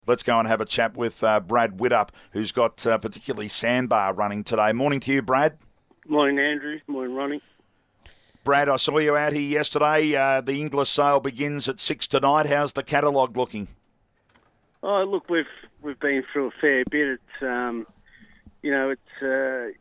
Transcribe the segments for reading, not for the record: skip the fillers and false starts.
Let's go and have a chat with Brad Widdup, who's got particularly Sandbar running today. Morning to you, Brad. Morning, Andrew. Morning, Ronnie. Brad, I saw you out here yesterday. The Inglis sale begins at 6 tonight. How's the catalogue looking? Oh, look, we've been through a fair bit. It's it's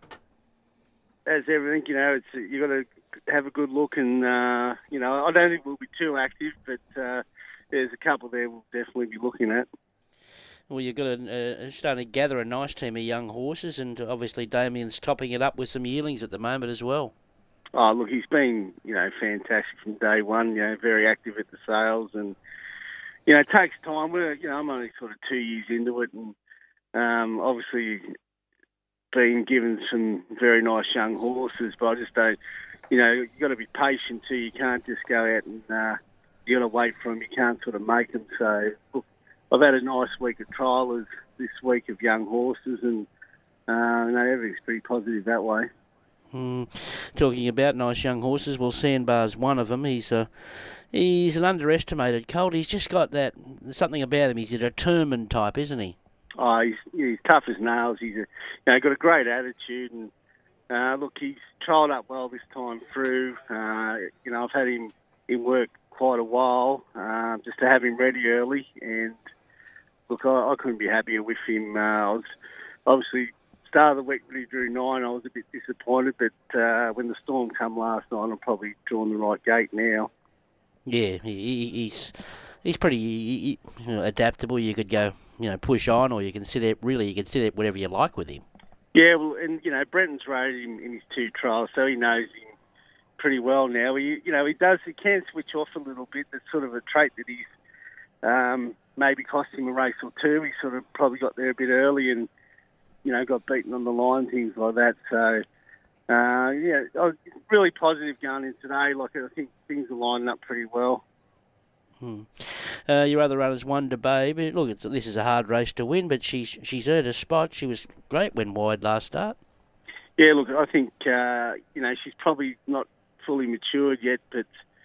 as everything. You got to have a good look, and I don't think we'll be too active, but there's a couple there we'll definitely be looking at. Well, you've got starting to gather a nice team of young horses, and obviously Damien's topping it up with some yearlings at the moment as well. Oh, look, he's been, fantastic from day one, very active at the sales, and, it takes time. I'm only sort of 2 years into it, and obviously been given some very nice young horses, but I just don't, you've got to be patient too. You can't just go out and you got to wait for them. You can't sort of make them. So, look, I've had a nice week of trialers this week of young horses, and everything's pretty positive that way. Talking about nice young horses, well, Sandbar's one of them. He's an underestimated colt. He's just got that something about him. He's a determined type, isn't he? Oh, he's tough as nails. He's got a great attitude, and look, he's trialled up well this time through. I've had him in work quite a while, just to have him ready early, and look, I couldn't be happier with him. I was obviously start of the week when he drew 9, I was a bit disappointed, but when the storm come last night, I'm probably drawing the right gate now. Yeah, he's pretty adaptable. You could go, push on, or you can sit out. Really, you can sit out whatever you like with him. Yeah, well, and Brenton's rated him in his 2 trials, so he knows him pretty well now. He can switch off a little bit. That's sort of a trait that he's maybe cost him a race or 2. He sort of probably got there a bit early and got beaten on the line, things like that. So, I was really positive going in today. Like, I think things are lining up pretty well. Your other runner's Wonder Babe. Look, this is a hard race to win, but she's earned a spot. She was great when wide last start. Yeah, look, I think, she's probably not fully matured yet, but,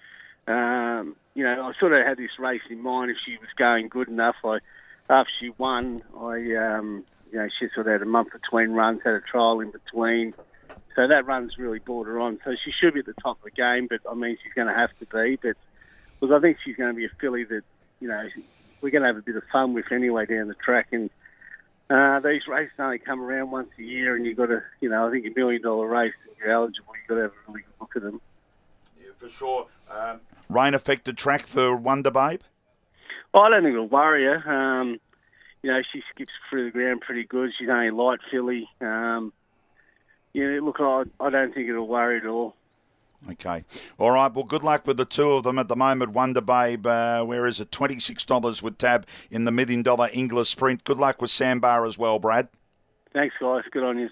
I sort of had this race in mind. If she was going good enough, after she won, she sort of had a month between runs, had a trial in between. So that run's really brought her on. So she should be at the top of the game, but, she's going to have to be. But, look, I think she's going to be a filly that, we're going to have a bit of fun with anyway down the track. And these races only come around once a year, and you've got to, I think $1 million race, if you're eligible, you've got to have a really good look at them. Yeah, for sure. Rain-affected track for Wonder Babe? Oh, I don't think it'll worry her. She skips through the ground pretty good. She's only a light filly. Look, I don't think it'll worry at all. Okay. All right. Well, good luck with the 2 of them at the moment. Wonder Babe, where is it? $26 with Tab in the $1 million Inglis Sprint. Good luck with Sandbar as well, Brad. Thanks, guys. Good on you.